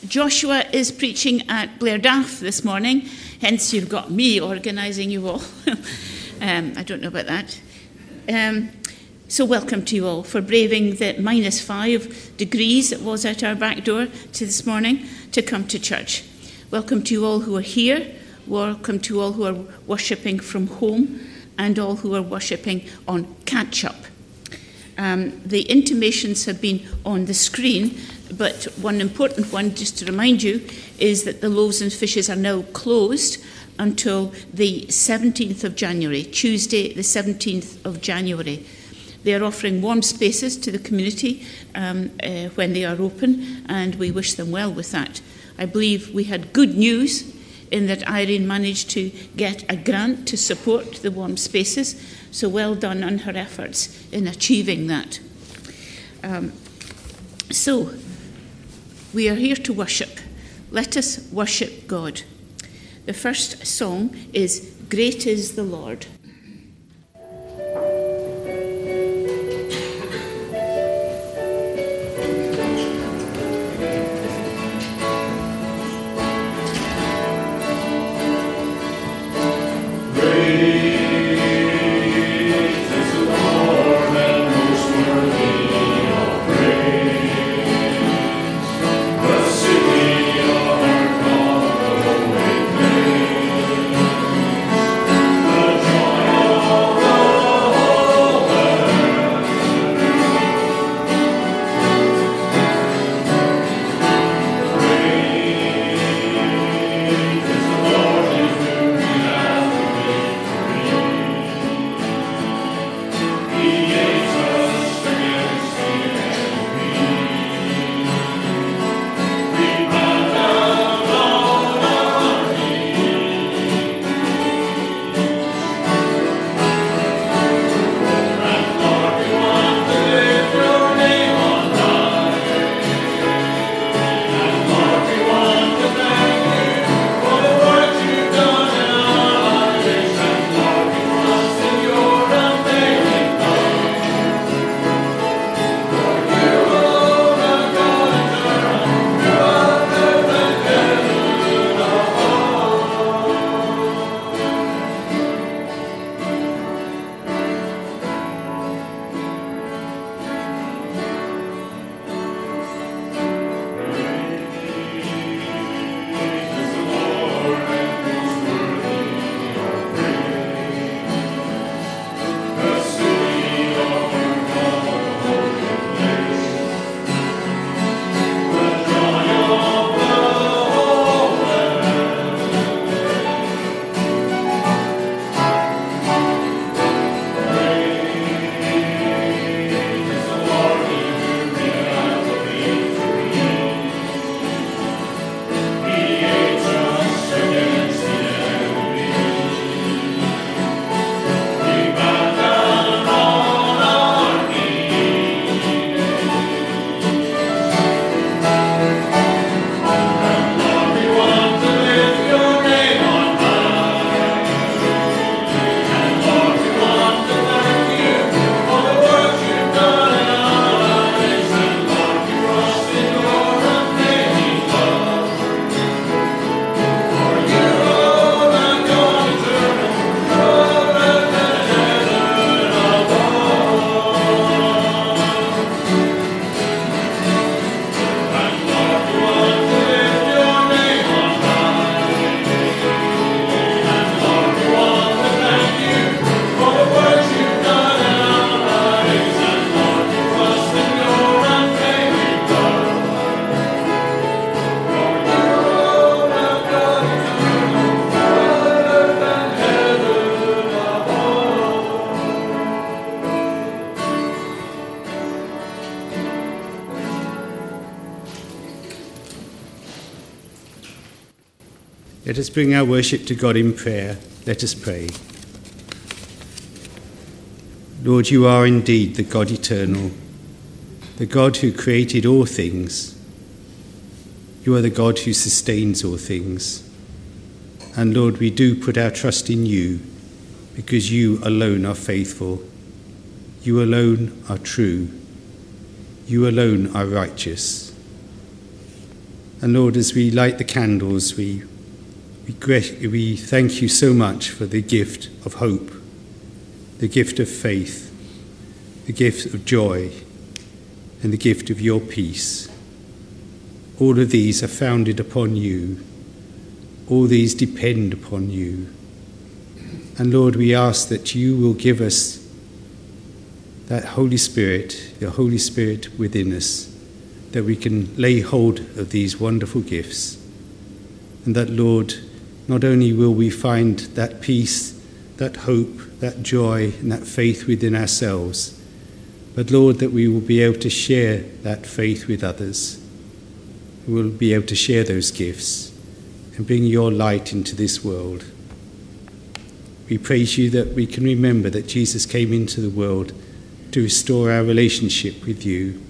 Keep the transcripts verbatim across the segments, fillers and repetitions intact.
Joshua is preaching at Blairdaff this morning, hence you've got me organising you all. um, I don't know about that. Um, so welcome to you all for braving the minus five degrees it was at our back door to this morning to come to church. Welcome to you all who are here. Welcome to all who are worshipping from home and all who are worshipping on catch-up. Um, the intimations have been on the screen, but one important one, just to remind you, is that the loaves and fishes are now closed until the seventeenth of January, Tuesday the seventeenth of January. They are offering warm spaces to the community um, uh, when they are open, and we wish them well with that. I believe we had good news in that Irene managed to get a grant to support the warm spaces, so well done on her efforts in achieving that. Um, so, we are here to worship. Let us worship God. The first song is Great is the Lord. Let us bring our worship to God in prayer. Let us pray. Lord, you are indeed the God eternal, the God who created all things. You are the God who sustains all things. And Lord, we do put our trust in you because you alone are faithful. You alone are true. You alone are righteous. And Lord, as we light the candles, we, we, we thank you so much for the gift of hope, the gift of faith, the gift of joy, and the gift of your peace. All of these are founded upon you. All these depend upon you. And Lord, we ask that you will give us that Holy Spirit, the Holy Spirit within us, that we can lay hold of these wonderful gifts. And that, Lord, not only will we find that peace, that hope, that joy, and that faith within ourselves, but, Lord, that we will be able to share that faith with others. We will be able to share those gifts and bring your light into this world. We praise you that we can remember that Jesus came into the world to restore our relationship with you.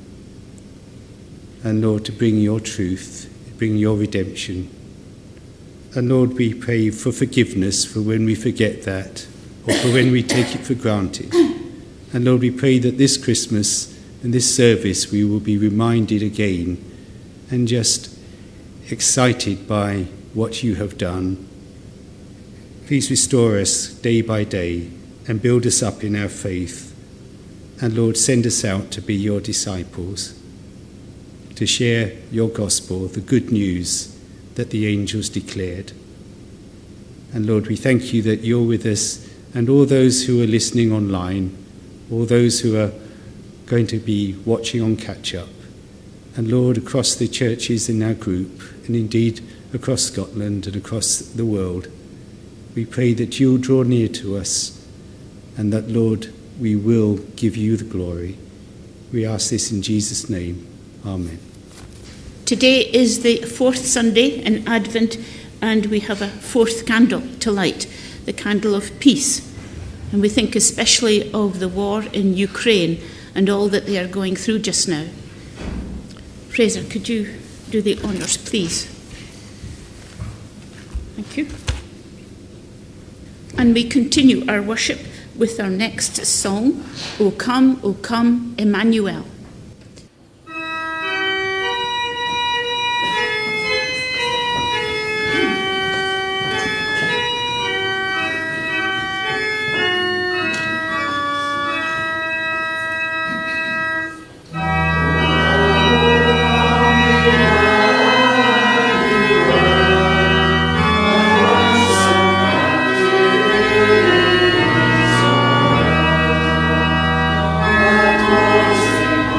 And, Lord, to bring your truth, to bring your redemption. And, Lord, we pray for forgiveness for when we forget that, or for when we take it for granted. And, Lord, we pray that this Christmas and this service we will be reminded again and just excited by what you have done. Please restore us day by day and build us up in our faith. And, Lord, send us out to be your disciples, to share your gospel, the good news that the angels declared. And, Lord, we thank you that you're with us, and all those who are listening online, all those who are going to be watching on catch-up, and, Lord, across the churches in our group, and indeed across Scotland and across the world, we pray that you'll draw near to us, and that, Lord, we will give you the glory. We ask this in Jesus' name. Amen. Today is the fourth Sunday in Advent, and we have a fourth candle to light, the candle of peace. And we think especially of the war in Ukraine and all that they are going through just now. Fraser, could you do the honours, please? Thank you. And we continue our worship with our next song, O Come, O Come, Emmanuel. Thank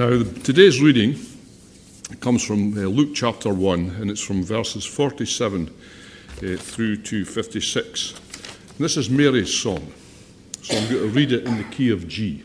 Now, today's reading comes from uh, Luke chapter one, and it's from verses forty-seven uh, through to fifty-six. And this is Mary's song, so I'm going to read it in the key of G.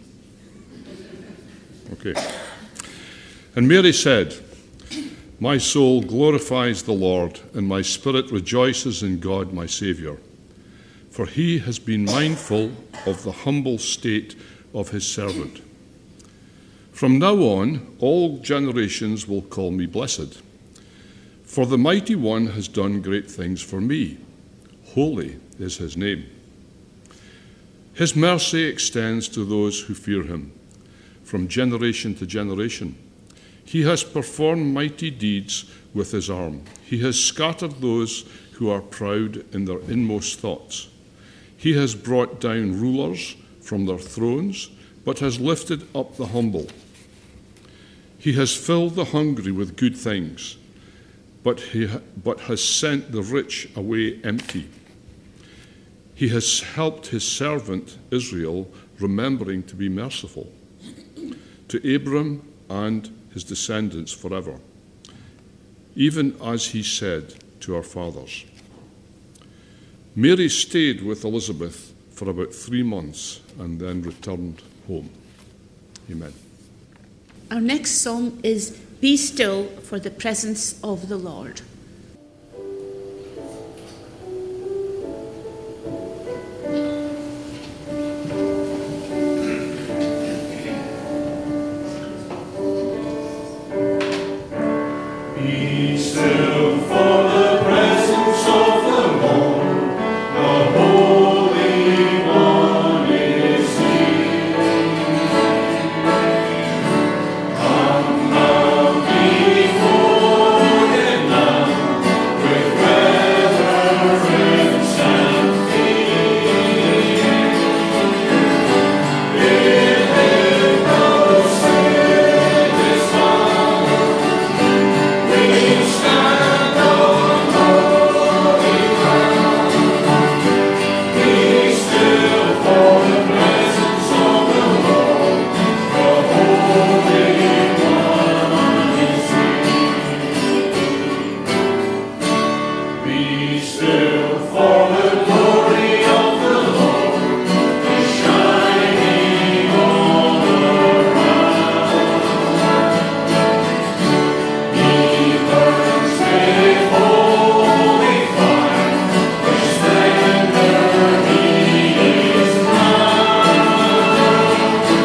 Okay. And Mary said, "My soul glorifies the Lord, and my spirit rejoices in God my Saviour. For he has been mindful of the humble state of his servant. From now on, all generations will call me blessed. For the Mighty One has done great things for me. Holy is his name. His mercy extends to those who fear him, from generation to generation. He has performed mighty deeds with his arm. He has scattered those who are proud in their inmost thoughts. He has brought down rulers from their thrones, but has lifted up the humble. He has filled the hungry with good things, but, he ha- but has sent the rich away empty. He has helped his servant Israel, remembering to be merciful to Abram and his descendants forever, even as he said to our fathers." Mary stayed with Elizabeth for about three months and then returned home. Amen. Our next song is "Be Still for the Presence of the Lord." Be still for the presence of the Lord, the Holy One is here. Come now before him now, with reverence and fear. In him no sin is found. We stand on holy ground. Be still for the presence of the Lord, the Holy One is here. Be still for the glory of the Lord is shining all around. He burns with holy fire, with splendor he is crowned.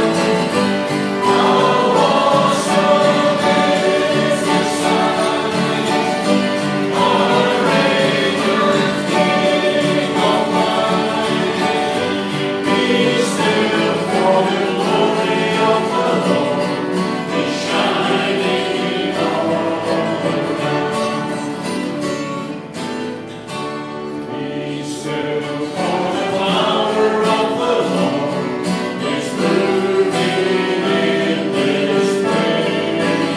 How awesome is the Son, our radiant King of light. Be still for the glory of the Lord is shining all around. Be still for the power of the Lord is moving in this place.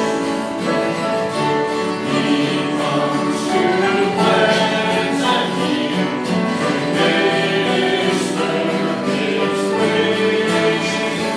He comes to cleanse and heal, to minister his grace.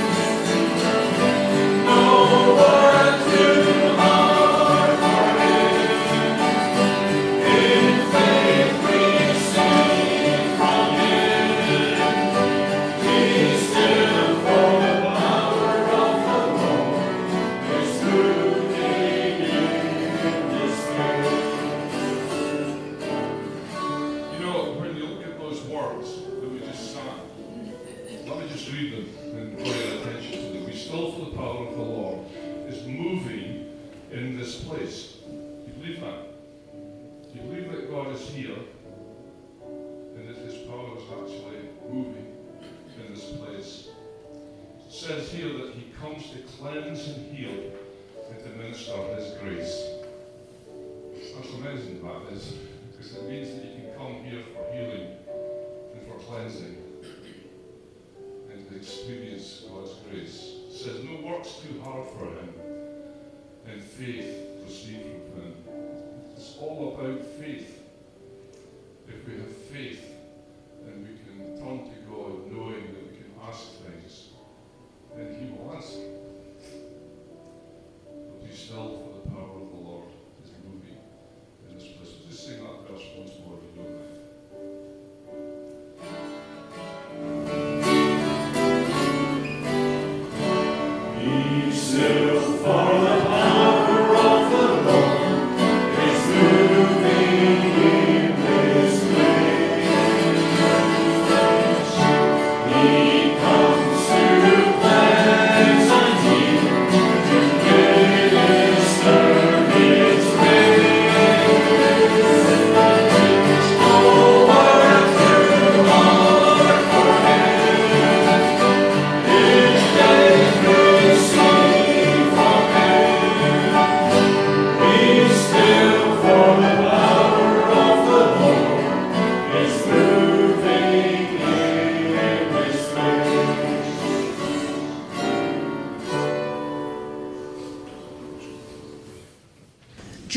No one too hard for him. In faith receive from him. Be still for the power of the Lord is moving in this place. You know, when you look at those words that we just sang, let me just read them and draw your attention to them. "Be still for the power of the Lord is moving in this place." Do you believe that? Do you believe that God is here and that his power is actually moving in this place? It says here that he comes to cleanse and heal and to minister his grace. That's amazing, that is, because it means that you can come here for healing and for cleansing and to experience God's grace. It says no work's too hard for him, and faith proceeds from him. It's all about faith. If we have faith, then we can turn to God knowing that we can ask things and he will answer.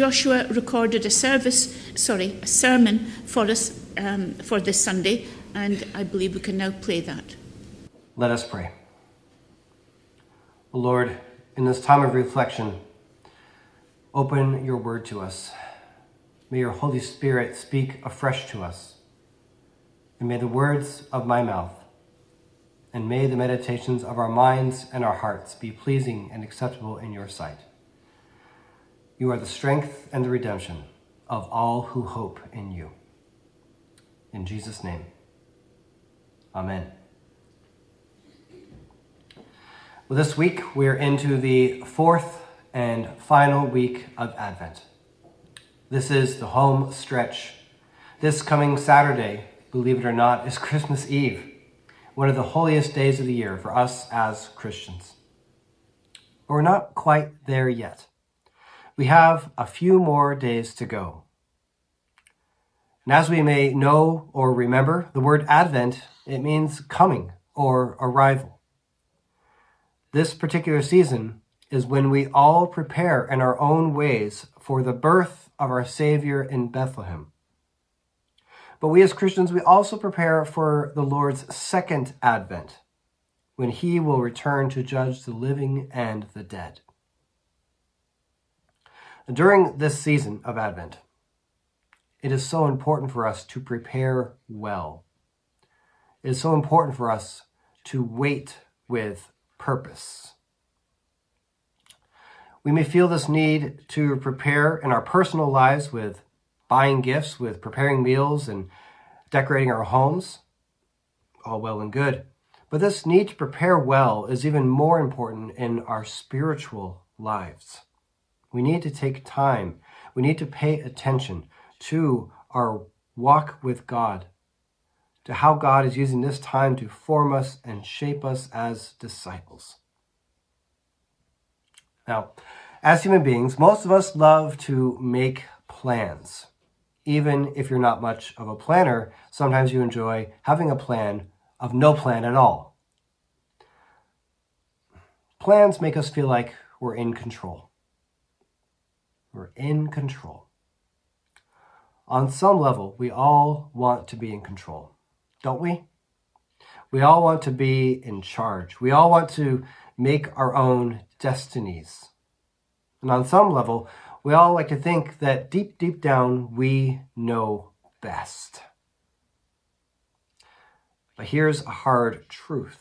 Joshua recorded a service, sorry, a sermon for us um, for this Sunday, and I believe we can now play that. Let us pray. Lord, in this time of reflection, open your word to us. May your Holy Spirit speak afresh to us. And may the words of my mouth and may the meditations of our minds and our hearts be pleasing and acceptable in your sight. You are the strength and the redemption of all who hope in you. In Jesus' name, amen. Well, this week we're into the fourth and final week of Advent. This is the home stretch. This coming Saturday, believe it or not, is Christmas Eve, one of the holiest days of the year for us as Christians. But we're not quite there yet. We have a few more days to go. And as we may know or remember, the word Advent, it means coming or arrival. This particular season is when we all prepare in our own ways for the birth of our Savior in Bethlehem. But we as Christians, we also prepare for the Lord's second advent, when he will return to judge the living and the dead. During this season of Advent, it is so important for us to prepare well. It is so important for us to wait with purpose. We may feel this need to prepare in our personal lives with buying gifts, with preparing meals and decorating our homes. All well and good. But this need to prepare well is even more important in our spiritual lives. We need to take time. We need to pay attention to our walk with God, to how God is using this time to form us and shape us as disciples. Now, as human beings, most of us love to make plans. Even if you're not much of a planner, sometimes you enjoy having a plan of no plan at all. Plans make us feel like we're in control. We're in control. On some level, we all want to be in control, don't we? We all want to be in charge. We all want to make our own destinies. And on some level, we all like to think that deep, deep down, we know best. But here's a hard truth.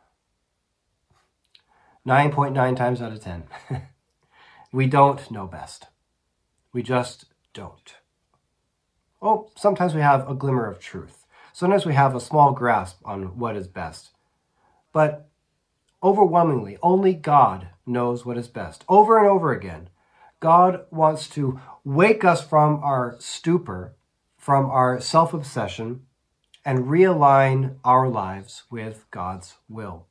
nine point nine times out of ten, we don't know best. We just don't. Oh, sometimes we have a glimmer of truth. Sometimes we have a small grasp on what is best. But overwhelmingly, only God knows what is best. Over and over again, God wants to wake us from our stupor, from our self-obsession, and realign our lives with God's will.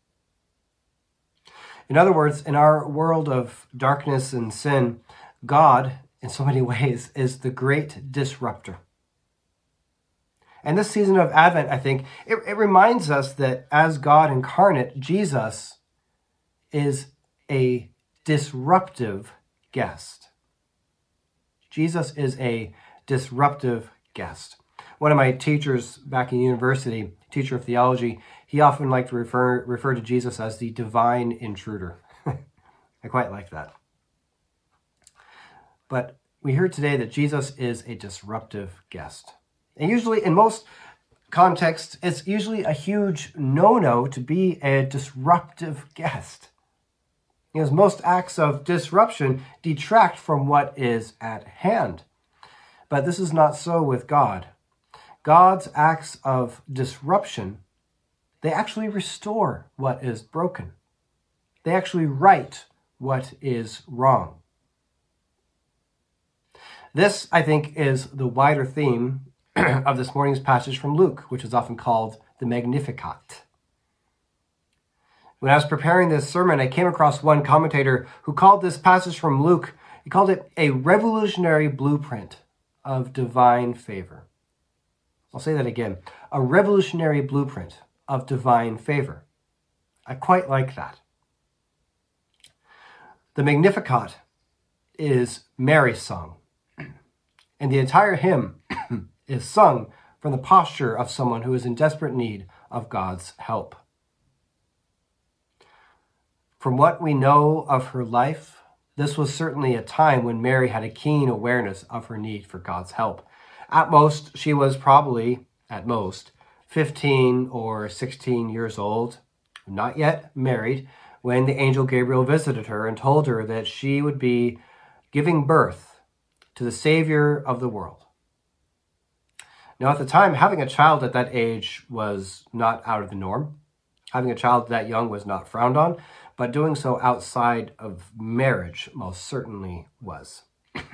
In other words, in our world of darkness and sin, God, in so many ways, is the great disruptor. And this season of Advent, I think, it, it reminds us that as God incarnate, Jesus is a disruptive guest. Jesus is a disruptive guest. One of my teachers back in university, teacher of theology, he often liked to refer, refer to Jesus as the divine intruder. I quite like that. But we heard today that Jesus is a disruptive guest. And usually, in most contexts, it's usually a huge no-no to be a disruptive guest. Because most acts of disruption detract from what is at hand. But this is not so with God. God's acts of disruption, they actually restore what is broken. They actually right what is wrong. This, I think, is the wider theme of this morning's passage from Luke, which is often called the Magnificat. When I was preparing this sermon, I came across one commentator who called this passage from Luke, he called it a revolutionary blueprint of divine favor. I'll say that again. A revolutionary blueprint of divine favor. I quite like that. The Magnificat is Mary's song. And the entire hymn is sung from the posture of someone who is in desperate need of God's help. From what we know of her life, this was certainly a time when Mary had a keen awareness of her need for God's help. At most, she was probably, at most, fifteen or sixteen years old, not yet married, when the angel Gabriel visited her and told her that she would be giving birth to the Savior of the world. Now, at the time, having a child at that age was not out of the norm. Having a child that young was not frowned on, but doing so outside of marriage most certainly was.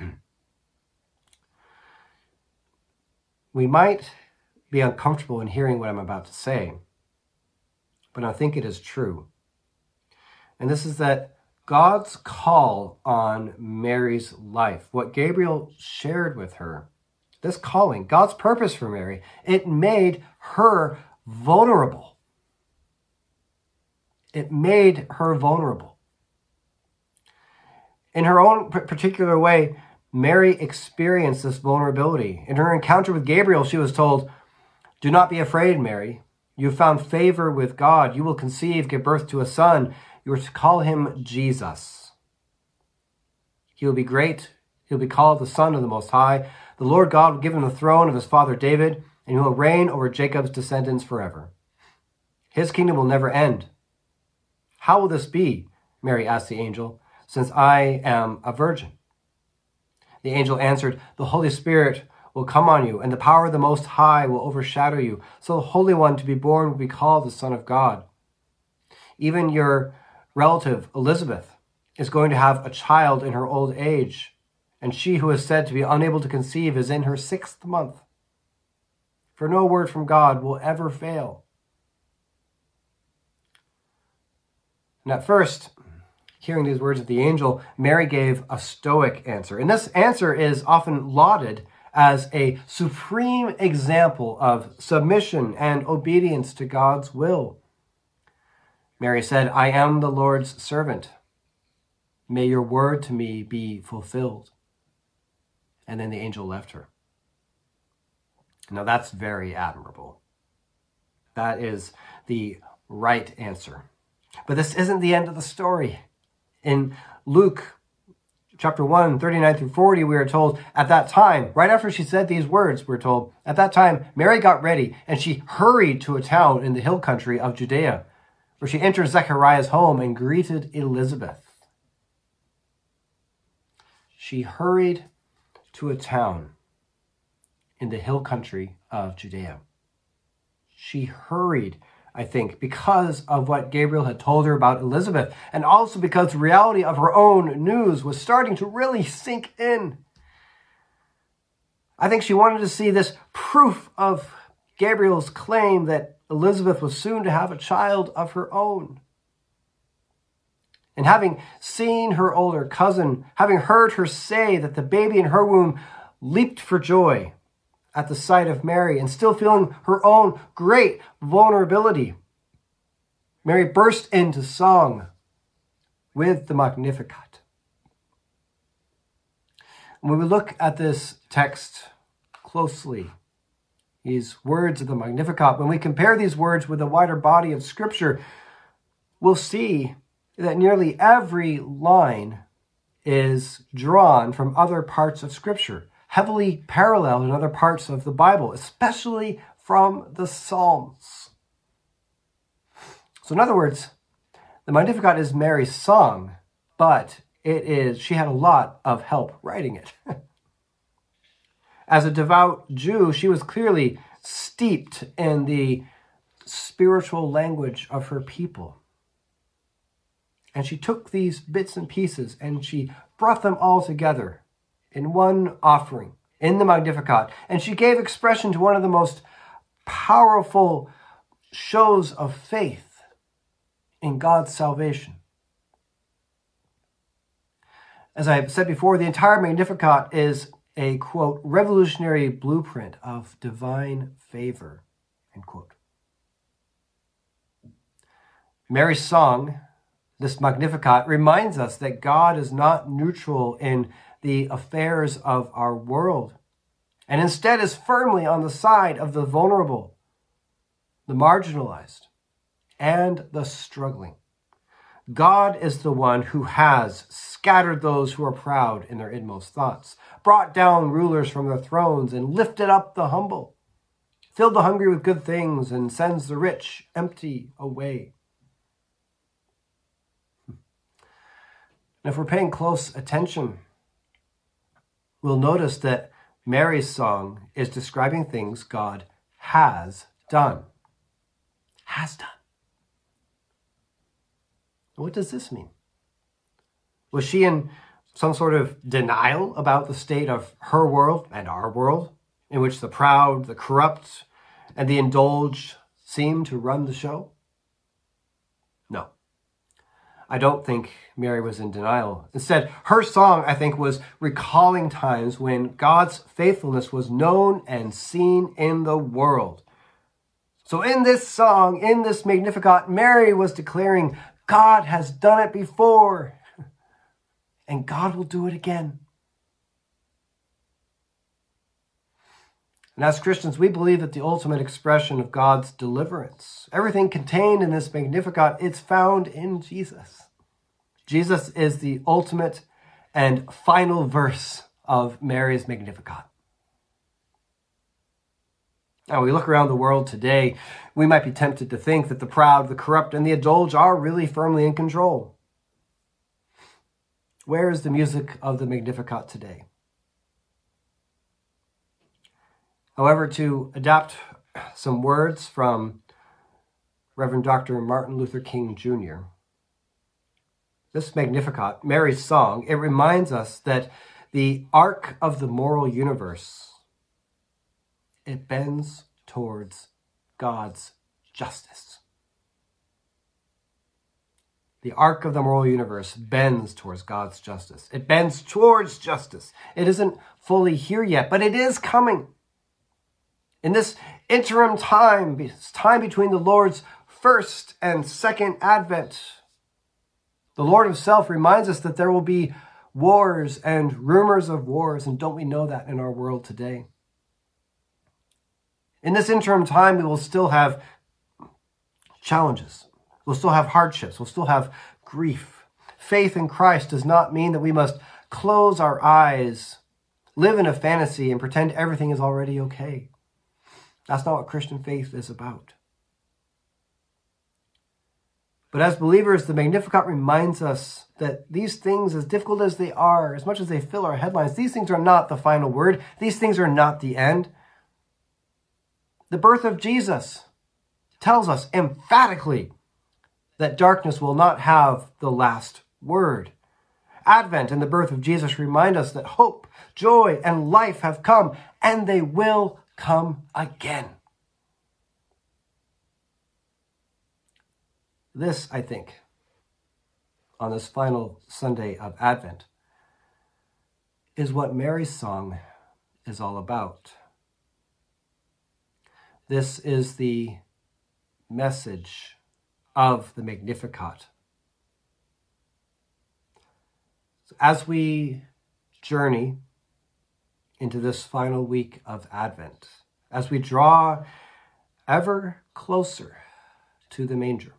We might be uncomfortable in hearing what I'm about to say, but I think it is true. And this is that God's call on Mary's life, what Gabriel shared with her, this calling, God's purpose for Mary, it made her vulnerable. It made her vulnerable. In her own particular way, Mary experienced this vulnerability. In her encounter with Gabriel, she was told, "Do not be afraid, Mary. You have found favor with God. You will conceive, give birth to a son. You are to call him Jesus. He will be great. He will be called the Son of the Most High. The Lord God will give him the throne of his father David, and he will reign over Jacob's descendants forever. His kingdom will never end." "How will this be?" Mary asked the angel, "since I am a virgin?" The angel answered, "The Holy Spirit will come on you, and the power of the Most High will overshadow you. So the Holy One to be born will be called the Son of God. Even your relative, Elizabeth, is going to have a child in her old age, and she who is said to be unable to conceive is in her sixth month. For no word from God will ever fail." And at first, hearing these words of the angel, Mary gave a stoic answer. And this answer is often lauded as a supreme example of submission and obedience to God's will. Mary said, "I am the Lord's servant. May your word to me be fulfilled." And then the angel left her. Now that's very admirable. That is the right answer. But this isn't the end of the story. In Luke chapter one, thirty-nine through forty, we are told at that time, right after she said these words, we're told, at that time, Mary got ready and she hurried to a town in the hill country of Judea, where she entered Zechariah's home and greeted Elizabeth. She hurried to a town in the hill country of Judea. She hurried, I think, because of what Gabriel had told her about Elizabeth, and also because the reality of her own news was starting to really sink in. I think she wanted to see this proof of Gabriel's claim that Elizabeth was soon to have a child of her own. And having seen her older cousin, having heard her say that the baby in her womb leaped for joy at the sight of Mary, and still feeling her own great vulnerability, Mary burst into song with the Magnificat. When we look at this text closely, these words of the Magnificat, when we compare these words with the wider body of Scripture, we'll see that nearly every line is drawn from other parts of Scripture, heavily paralleled in other parts of the Bible, especially from the Psalms. So in other words, the Magnificat is Mary's song, but it is she had a lot of help writing it. As a devout Jew, she was clearly steeped in the spiritual language of her people. And she took these bits and pieces and she brought them all together in one offering, in the Magnificat. And she gave expression to one of the most powerful shows of faith in God's salvation. As I said before, the entire Magnificat is a, quote, revolutionary blueprint of divine favor, end quote. Mary's song This Magnificat reminds us that God is not neutral in the affairs of our world, and instead is firmly on the side of the vulnerable, the marginalized, and the struggling. God is the one who has scattered those who are proud in their inmost thoughts, brought down rulers from their thrones, and lifted up the humble, filled the hungry with good things, and sends the rich empty away. And if we're paying close attention, we'll notice that Mary's song is describing things God has done. Has done. What does this mean? Was she in some sort of denial about the state of her world and our world, in which the proud, the corrupt, and the indulged seem to run the show? No. I don't think Mary was in denial. Instead, her song, I think, was recalling times when God's faithfulness was known and seen in the world. So in this song, in this Magnificat, Mary was declaring, God has done it before, and God will do it again. And as Christians, we believe that the ultimate expression of God's deliverance, everything contained in this Magnificat, it's found in Jesus. Jesus is the ultimate and final verse of Mary's Magnificat. Now, we look around the world today, we might be tempted to think that the proud, the corrupt, and the indulged are really firmly in control. Where is the music of the Magnificat today? However, to adapt some words from Reverend Doctor Martin Luther King Junior, this Magnificat, Mary's song, it reminds us that the arc of the moral universe, it bends towards God's justice. The arc of the moral universe bends towards God's justice. It bends towards justice. It isn't fully here yet, but it is coming. In this interim time, this time between the Lord's first and second advent, the Lord himself reminds us that there will be wars and rumors of wars, and don't we know that in our world today? In this interim time, we will still have challenges. We'll still have hardships. We'll still have grief. Faith in Christ does not mean that we must close our eyes, live in a fantasy, and pretend everything is already okay. That's not what Christian faith is about. But as believers, the Magnificat reminds us that these things, as difficult as they are, as much as they fill our headlines, these things are not the final word. These things are not the end. The birth of Jesus tells us emphatically that darkness will not have the last word. Advent and the birth of Jesus remind us that hope, joy, and life have come, and they will come again. This, I think, on this final Sunday of Advent, is what Mary's song is all about. This is the message of the Magnificat. So as we journey into this final week of Advent, as we draw ever closer to the manger,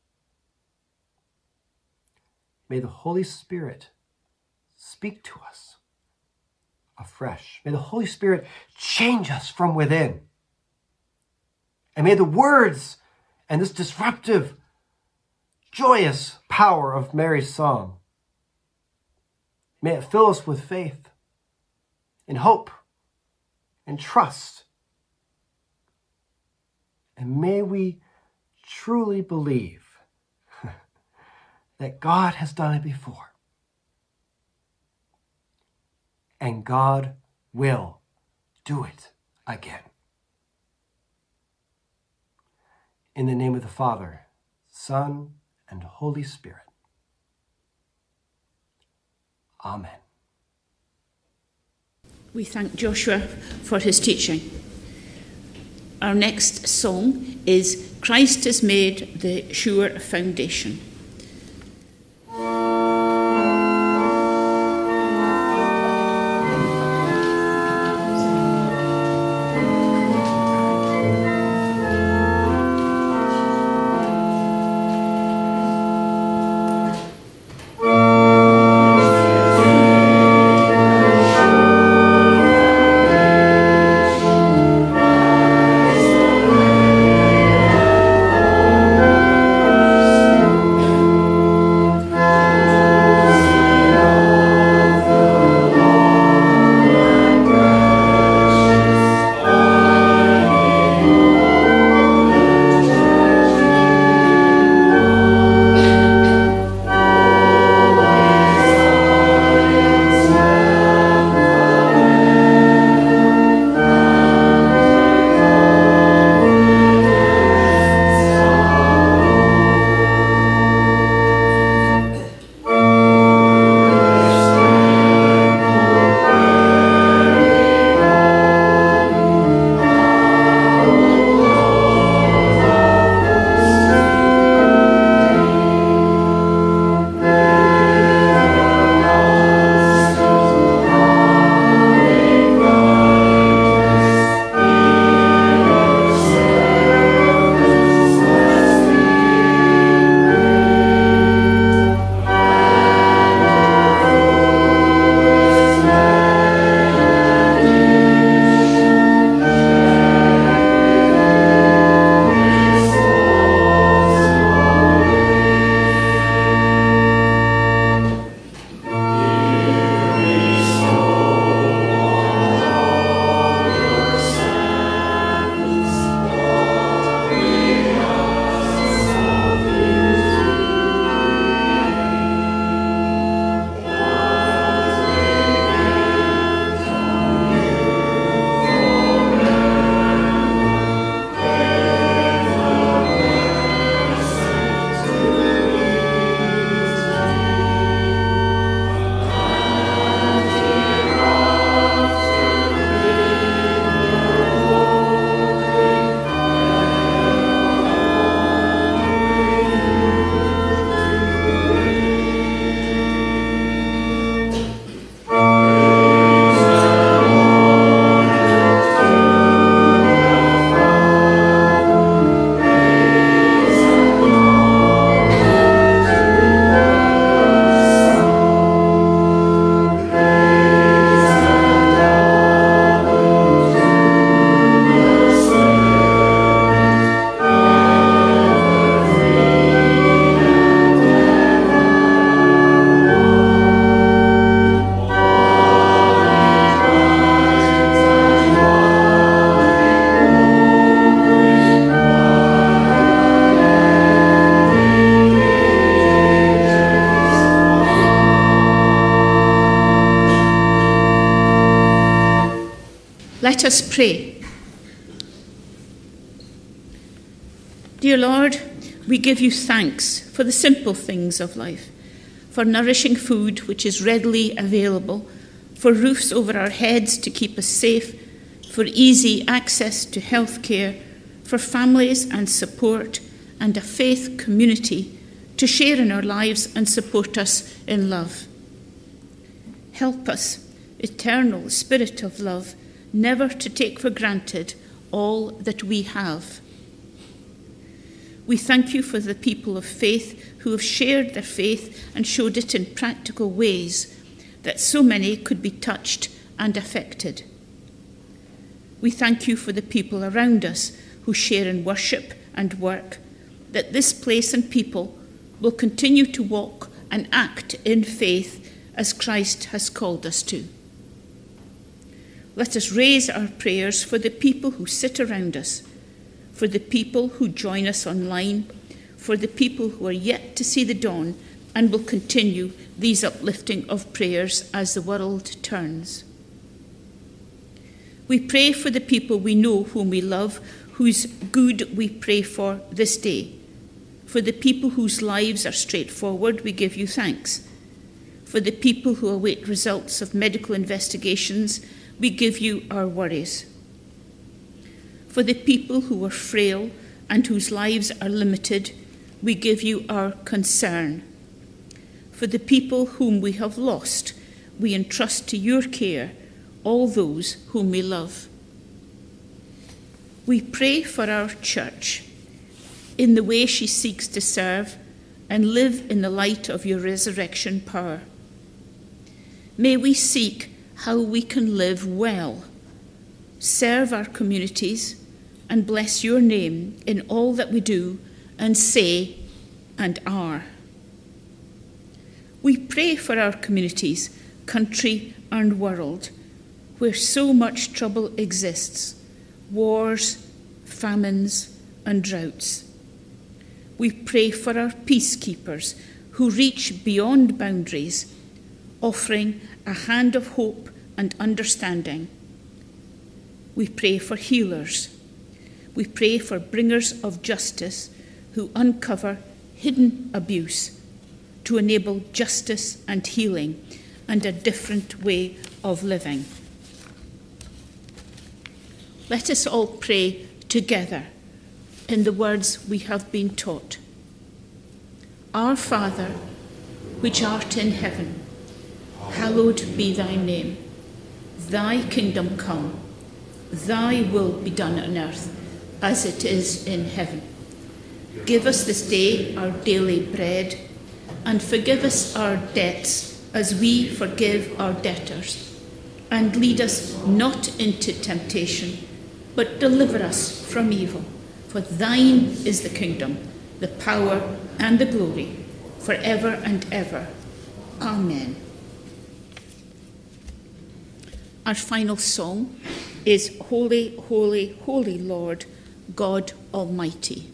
may the Holy Spirit speak to us afresh. May the Holy Spirit change us from within. And may the words and this disruptive, joyous power of Mary's song, may it fill us with faith, in hope, and trust. And may we truly believe that God has done it before. And God will do it again. In the name of the Father, Son, and Holy Spirit. Amen. We thank Joshua for his teaching. Our next song is Christ has Made the Sure Foundation. Let us pray. Dear Lord, we give you thanks for the simple things of life, for nourishing food which is readily available, for roofs over our heads to keep us safe, for easy access to health care, for families and support, and a faith community to share in our lives and support us in love. Help us, eternal Spirit of love, never to take for granted all that we have. We thank you for the people of faith who have shared their faith and showed it in practical ways, that so many could be touched and affected. We thank you for the people around us who share in worship and work, that this place and people will continue to walk and act in faith as Christ has called us to. Let us raise our prayers for the people who sit around us, for the people who join us online, for the people who are yet to see the dawn and will continue these uplifting of prayers as the world turns. We pray for the people we know whom we love, whose good we pray for this day. For the people whose lives are straightforward, we give you thanks. For the people who await results of medical investigations, we give you our worries. For the people who are frail and whose lives are limited, we give you our concern. For the people whom we have lost, we entrust to your care all those whom we love. We pray for our church in the way she seeks to serve and live in the light of your resurrection power. May we seek how we can live well, serve our communities, and bless your name in all that we do and say and are. We pray for our communities, country and world, where so much trouble exists, wars, famines, and droughts. We pray for our peacekeepers who reach beyond boundaries, offering a hand of hope and understanding. We pray for healers. We pray for bringers of justice who uncover hidden abuse to enable justice and healing and a different way of living. Let us all pray together in the words we have been taught. Our Father, which art in heaven, hallowed be thy name. Thy kingdom come, thy will be done on earth as it is in heaven. Give us this day our daily bread, and forgive us our debts as we forgive our debtors. And lead us not into temptation, but deliver us from evil. For thine is the kingdom, the power, and the glory, forever and ever. Amen. Our final song is Holy, Holy, Holy Lord, God Almighty.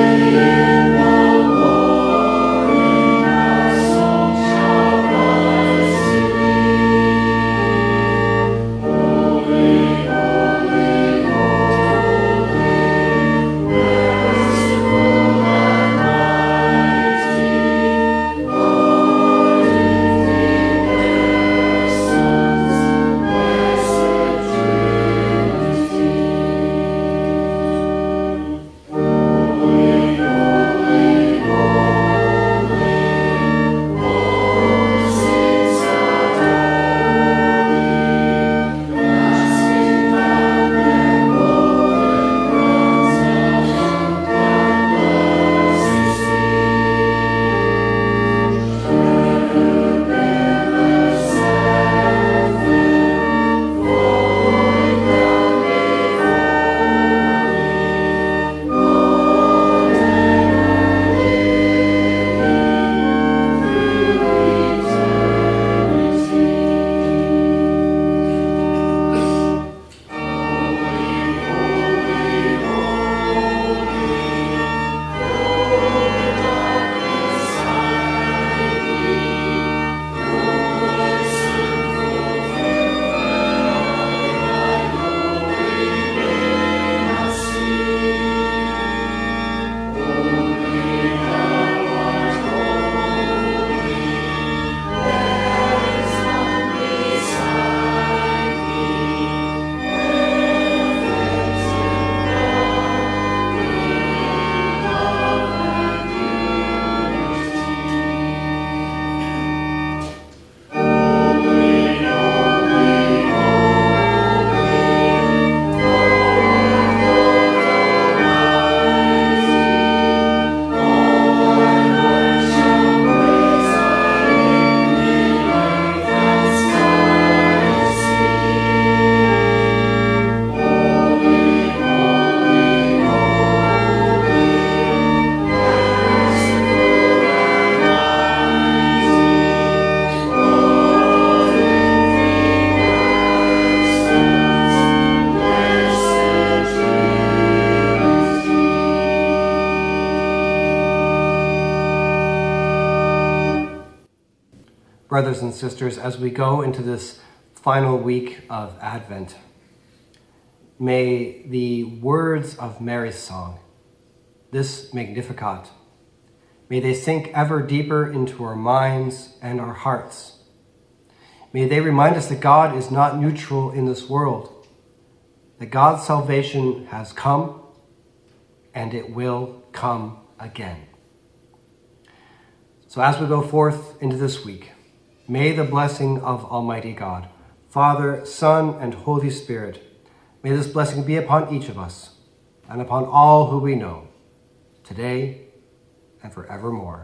Rise. brothers and sisters, as we go into this final week of Advent, may the words of Mary's song, this Magnificat, may they sink ever deeper into our minds and our hearts. May they remind us that God is not neutral in this world, that God's salvation has come and it will come again. So as we go forth into this week, may the blessing of Almighty God, Father, Son, and Holy Spirit, may this blessing be upon each of us and upon all who we know, today and forevermore.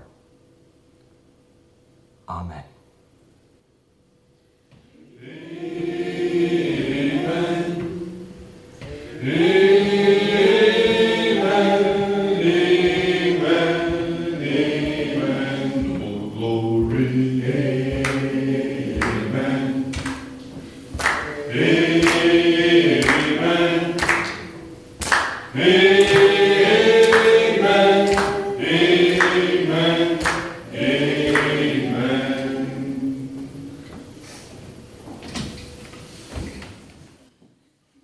Amen. Amen. Amen. Amen. Amen. Oh, glory. Amen. Amen. Amen.